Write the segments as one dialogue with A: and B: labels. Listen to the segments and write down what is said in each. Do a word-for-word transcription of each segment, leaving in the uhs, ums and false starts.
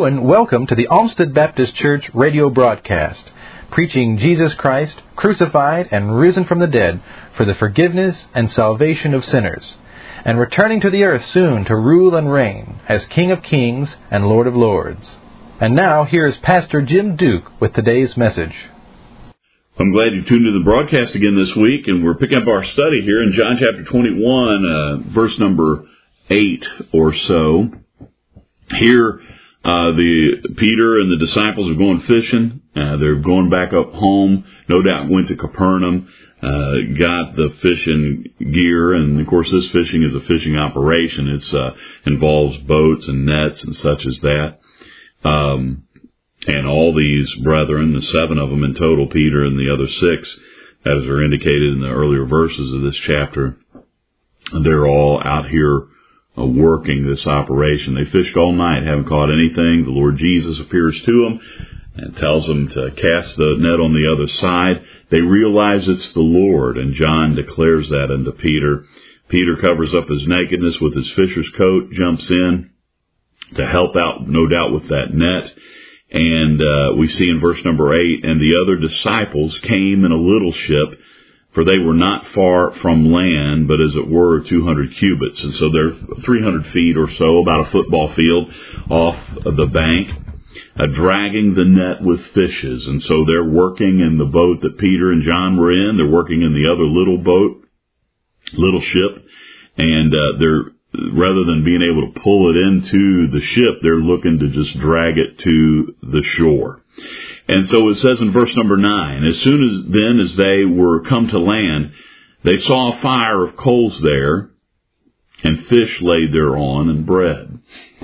A: Hello and welcome to the Olmsted Baptist Church radio broadcast, preaching Jesus Christ, crucified and risen from the dead for the forgiveness and salvation of sinners, and returning to the earth soon to rule and reign as King of Kings and Lord of Lords. And now, here is Pastor Jim Duke with today's message.
B: I'm glad you tuned in to the broadcast again this week, and we're picking up our study here in John chapter twenty-one, uh, verse number eight or so. Here, uh, the Peter and the disciples are going fishing. Uh, they're going back up home. No doubt went to Capernaum, uh, got the fishing gear, and of course this fishing is a fishing operation. It's uh, involves boats and nets and such as that. Um, and all these brethren, the seven of them in total, Peter and the other six, as are indicated in the earlier verses of this chapter, they're all out here uh, working this operation. They fished all night, haven't caught anything. The Lord Jesus appears to them and tells them to cast the net on the other side. They realize it's the Lord, and John declares that unto Peter. Peter covers up his nakedness with his fisher's coat, jumps in to help out, no doubt, with that net. And uh, we see in verse number eight, and the other disciples came in a little ship, for they were not far from land, but as it were two hundred cubits. And so they're three hundred feet or so, about a football field off of the bank, uh, dragging the net with fishes. And so they're working in the boat that Peter and John were in. They're working in the other little boat, little ship, and uh, they're rather than being able to pull it into the ship, they're looking to just drag it to the shore. And so it says in verse number nine, as soon as then as they were come to land, they saw a fire of coals there, and fish laid thereon, and bread.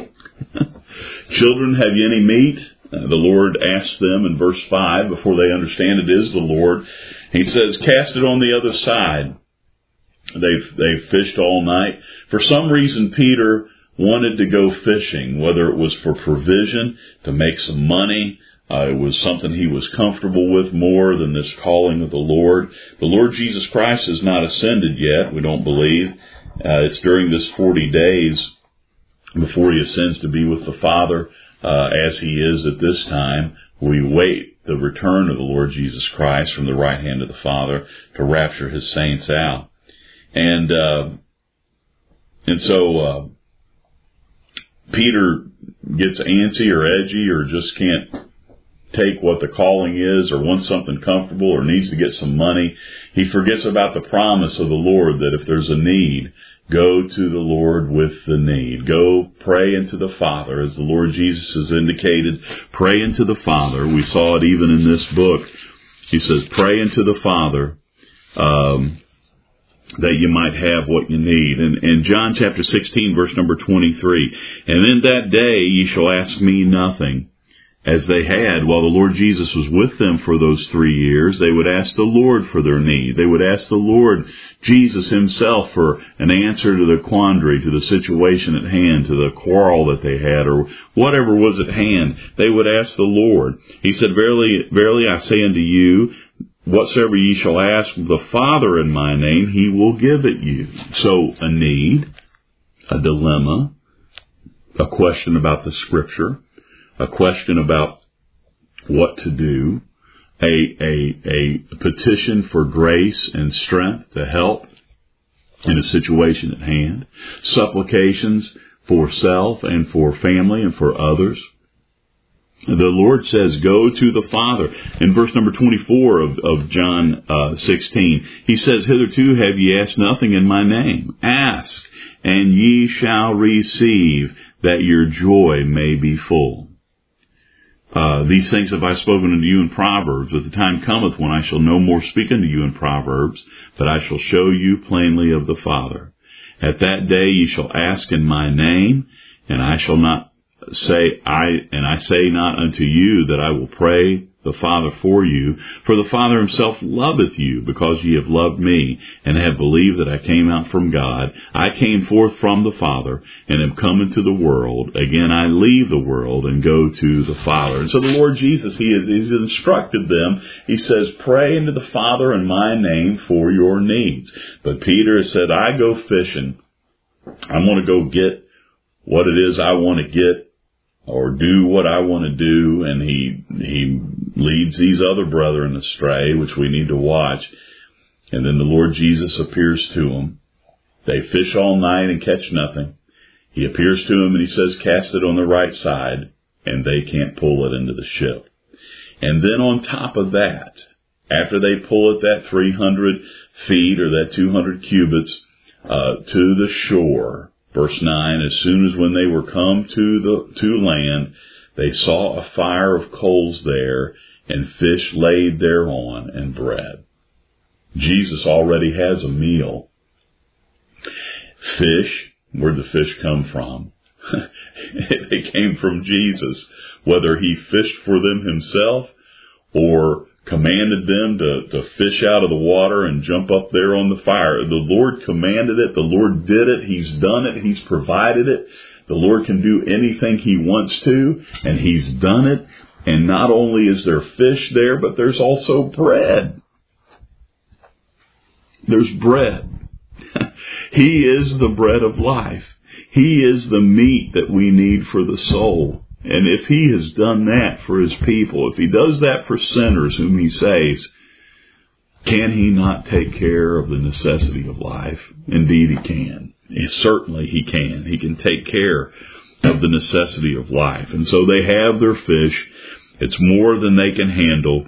B: Children, have ye any meat? Uh, the Lord asked them in verse five, before they understand it is the Lord. He says, cast it on the other side. They've, they've fished all night. For some reason, Peter wanted to go fishing, whether it was for provision, to make some money. Uh, it was something he was comfortable with more than this calling of the Lord. The Lord Jesus Christ has not ascended yet, we don't believe. Uh, it's during this forty days before he ascends to be with the Father, uh, as he is at this time. We wait the return of the Lord Jesus Christ from the right hand of the Father to rapture his saints out. And, uh, and so, uh, Peter gets antsy or edgy or just can't take what the calling is, or wants something comfortable, or needs to get some money. He forgets about the promise of the Lord that if there's a need, go to the Lord with the need. Go pray into the Father, as the Lord Jesus has indicated. Pray into the Father. We saw it even in this book. He says, pray into the Father, um, that you might have what you need. And in John chapter sixteen, verse number twenty-three, and in that day ye shall ask me nothing. As they had, while the Lord Jesus was with them for those three years, they would ask the Lord for their need. They would ask the Lord Jesus himself for an answer to the quandary, to the situation at hand, to the quarrel that they had, or whatever was at hand. They would ask the Lord. He said, Verily, verily I say unto you, whatsoever ye shall ask the Father in my name, he will give it you. So a need, a dilemma, a question about the Scripture, a question about what to do, a, a, a petition for grace and strength to help in a situation at hand, supplications for self and for family and for others. The Lord says, go to the Father. In verse number twenty-four of, of John uh, sixteen, he says, hitherto have ye asked nothing in my name. Ask, and ye shall receive, that your joy may be full. Uh, these things have I spoken unto you in Proverbs. But the time cometh when I shall no more speak unto you in Proverbs, but I shall show you plainly of the Father. At that day ye shall ask in my name, and I shall not say, I, and I say not unto you that I will pray the Father for you, for the Father himself loveth you, because ye have loved me, and have believed that I came out from God. I came forth from the Father, and am come into the world. Again I leave the world, and go to the Father. And so the Lord Jesus, he has he's instructed them. He says, pray into the Father in my name for your needs. But Peter has said, I go fishing. I'm going to go get what it is I want to get or do what I want to do, and he he leads these other brethren astray, which we need to watch. And then the Lord Jesus appears to them. They fish all night and catch nothing. He appears to them and he says, cast it on the right side, and they can't pull it into the ship. And then on top of that, after they pull it that three hundred feet or that two hundred cubits uh, to the shore, verse nine, as soon as when they were come to the to land, they saw a fire of coals there, and fish laid thereon, and bread. Jesus already has a meal. Fish, where'd the fish come from? They came from Jesus. Whether he fished for them himself or commanded them to, to fish out of the water and jump up there on the fire. The Lord commanded it. The Lord did it. He's done it. He's provided it. The Lord can do anything he wants to, and he's done it. And not only is there fish there, but there's also bread. There's bread. He is the bread of life. He is the meat that we need for the soul. And if he has done that for his people, if he does that for sinners whom he saves, can he not take care of the necessity of life? Indeed he can. Certainly he can. He can take care of the necessity of life. And so they have their fish. It's more than they can handle.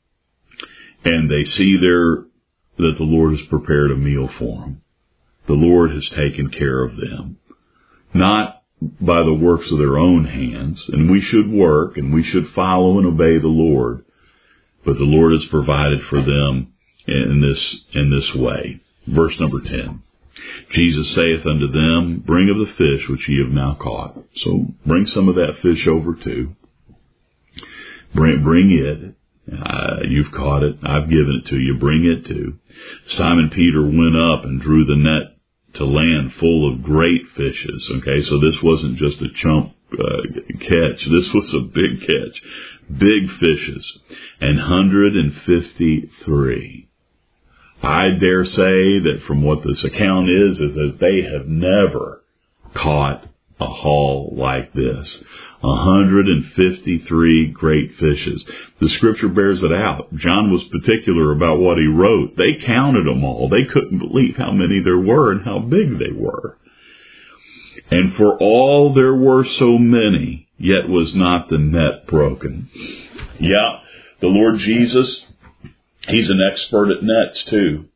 B: And they see there that the Lord has prepared a meal for them. The Lord has taken care of them. Not by the works of their own hands, and we should work, and we should follow and obey the Lord, but the Lord has provided for them in this in this way. Verse number ten. Jesus saith unto them, bring of the fish which ye have now caught. So bring some of that fish over too. Bring, bring it. Uh, you've caught it. I've given it to you. Bring it too. Simon Peter went up and drew the net to land full of great fishes. Okay, so this wasn't just a chump uh, catch. This was a big catch. Big fishes. And one hundred fifty-three. I dare say that from what this account is, is that they have never caught a haul like this. one hundred fifty-three great fishes. The scripture bears it out. John was particular about what he wrote. They counted them all. They couldn't believe how many there were and how big they were. And for all there were so many, yet was not the net broken. Yeah, the Lord Jesus, he's an expert at nets too.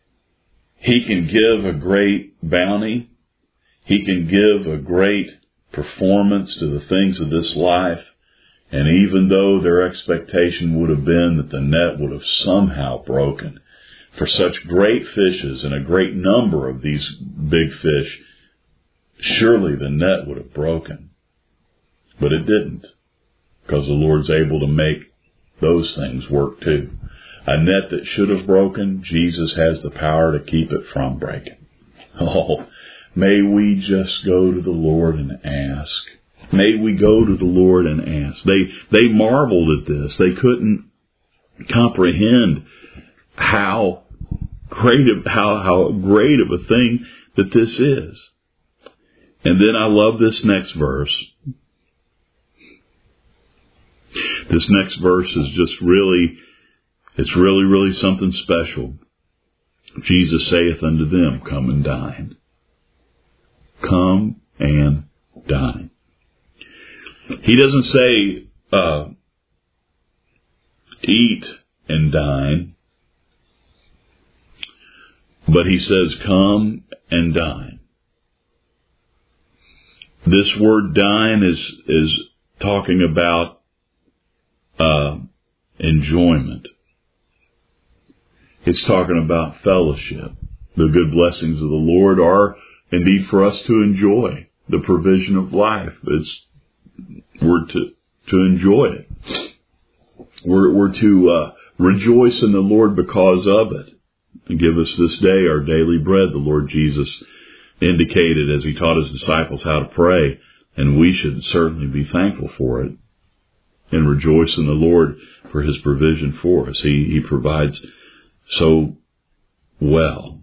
B: He can give a great bounty. He can give a great performance to the things of this life. And even though their expectation would have been that the net would have somehow broken, for such great fishes and a great number of these big fish, surely the net would have broken. But it didn't, because the Lord's able to make those things work too. A net that should have broken, Jesus has the power to keep it from breaking. Oh, may we just go to the Lord and ask. May we go to the Lord and ask. They they marveled at this. They couldn't comprehend how great of, how how great of a thing that this is. And then I love this next verse. This next verse is just really, it's really, really something special. Jesus saith unto them, come and dine. Come and dine. He doesn't say, uh, eat and dine, but he says, come and dine. This word dine is, is talking about, uh, enjoyment. It's talking about fellowship. The good blessings of the Lord are indeed for us to enjoy the provision of life. It's, we're to, to enjoy it. We're, we're to, uh, rejoice in the Lord because of it. And give us this day our daily bread, the Lord Jesus indicated as he taught his disciples how to pray. And we should certainly be thankful for it and rejoice in the Lord for his provision for us. He, he provides so well.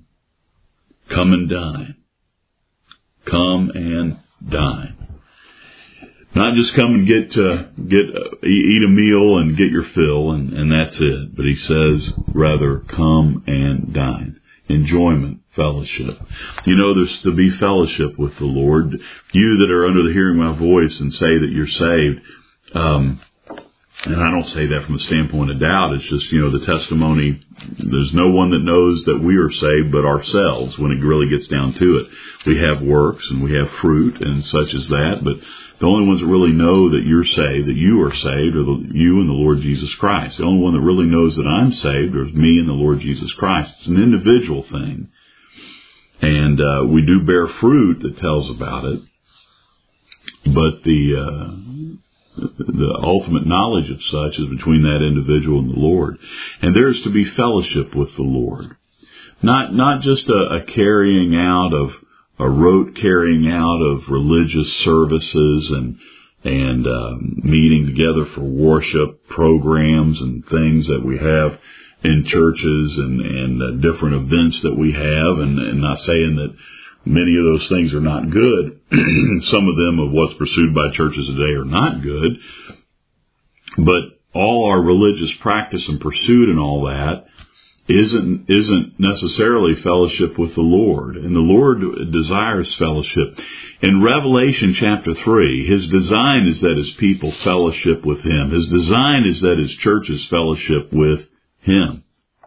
B: Come and dine. Come and dine. Not just come and get uh, get uh, eat a meal and get your fill, and, and that's it. But he says, rather, come and dine. Enjoyment, fellowship. You know, there's to be fellowship with the Lord. You that are under the hearing of my voice and say that you're saved, um, and I don't say that from a standpoint of doubt. It's just, you know, the testimony, there's no one that knows that we are saved but ourselves when it really gets down to it. We have works and we have fruit and such as that, but the only ones that really know that you're saved, that you are saved, are the, you and the Lord Jesus Christ. The only one that really knows that I'm saved is me and the Lord Jesus Christ. It's an individual thing. And uh, we do bear fruit that tells about it. But the uh, the ultimate knowledge of such is between that individual and the Lord. And there is to be fellowship with the Lord. Not not just a, a carrying out of a rote carrying out of religious services and and um, meeting together for worship programs and things that we have in churches and, and uh, different events that we have, and, and not saying that many of those things are not good. Some of them of what's pursued by churches today are not good, but all our religious practice and pursuit and all that isn't isn't necessarily fellowship with the Lord. And the Lord desires fellowship. In Revelation chapter three, His design is that His people fellowship with Him. His design is that His churches fellowship with Him.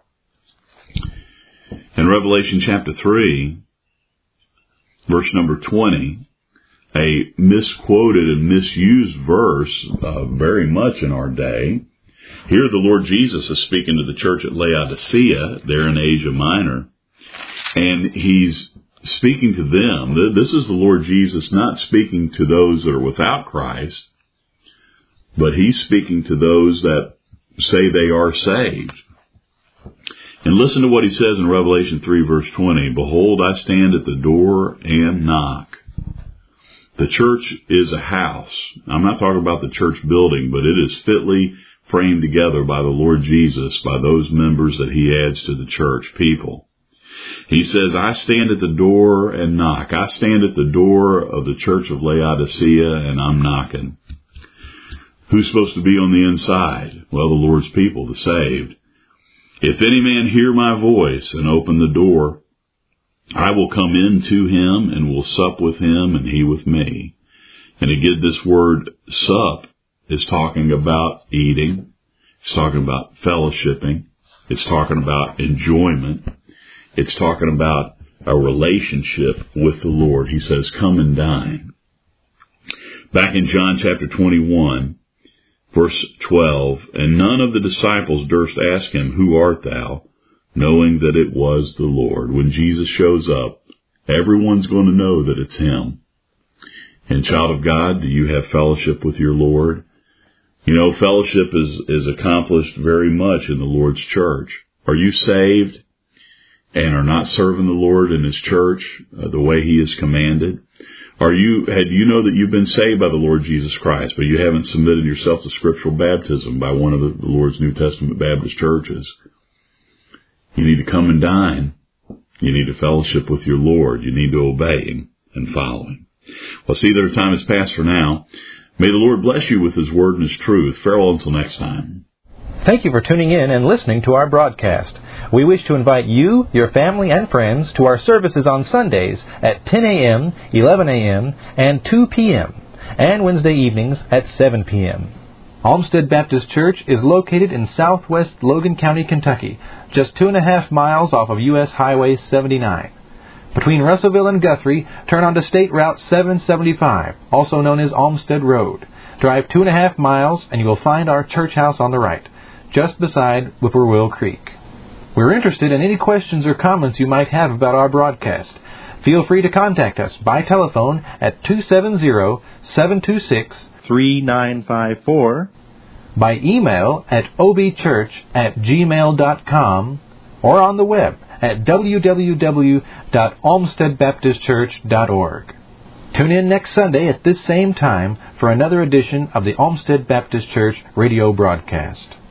B: In Revelation chapter three, verse number twenty, a misquoted and misused verse uh, very much in our day. Here the Lord Jesus is speaking to the church at Laodicea, there in Asia Minor, and He's speaking to them. This is the Lord Jesus not speaking to those that are without Christ, but He's speaking to those that say they are saved. And listen to what He says in Revelation three, verse twenty. Behold, I stand at the door and knock. The church is a house. I'm not talking about the church building, but it is fitly framed together by the Lord Jesus, by those members that He adds to the church people. He says, I stand at the door and knock. I stand at the door of the church of Laodicea and I'm knocking. Who's supposed to be on the inside? Well, the Lord's people, the saved. If any man hear my voice and open the door, I will come in to him and will sup with him and he with me. And again, this word sup is talking about eating. It's talking about fellowshipping. It's talking about enjoyment. It's talking about a relationship with the Lord. He says, come and dine. Back in John chapter twenty-one, verse twelve, and none of the disciples durst ask Him, who art thou? Knowing that it was the Lord. When Jesus shows up, everyone's going to know that it's Him. And child of God, do you have fellowship with your Lord? You know, fellowship is, is accomplished very much in the Lord's church. Are you saved and are not serving the Lord in His church uh, the way He has commanded? Are you, had you know that you've been saved by the Lord Jesus Christ, but you haven't submitted yourself to scriptural baptism by one of the, the Lord's New Testament Baptist churches? You need to come and dine. You need to fellowship with your Lord. You need to obey Him and follow Him. Well, see, their time has passed for now. May the Lord bless you with His word and His truth. Farewell until next time.
A: Thank you for tuning in and listening to our broadcast. We wish to invite you, your family, and friends to our services on Sundays at ten a.m., eleven a.m., and two p.m., and Wednesday evenings at seven p.m. Olmsted Baptist Church is located in southwest Logan County, Kentucky, just two and a half miles off of U S Highway seventy-nine. Between Russellville and Guthrie, turn onto State Route seven seventy-five, also known as Olmsted Road. Drive two and a half miles and you will find our church house on the right, just beside Whippoorwill Creek. We're interested in any questions or comments you might have about our broadcast. Feel free to contact us by telephone at two seven zero, seven two six, three nine five four, by email at obchurch at gmail dot com, or on the web at w w w dot olmsted baptist church dot org. Tune in next Sunday at this same time for another edition of the Olmsted Baptist Church radio broadcast.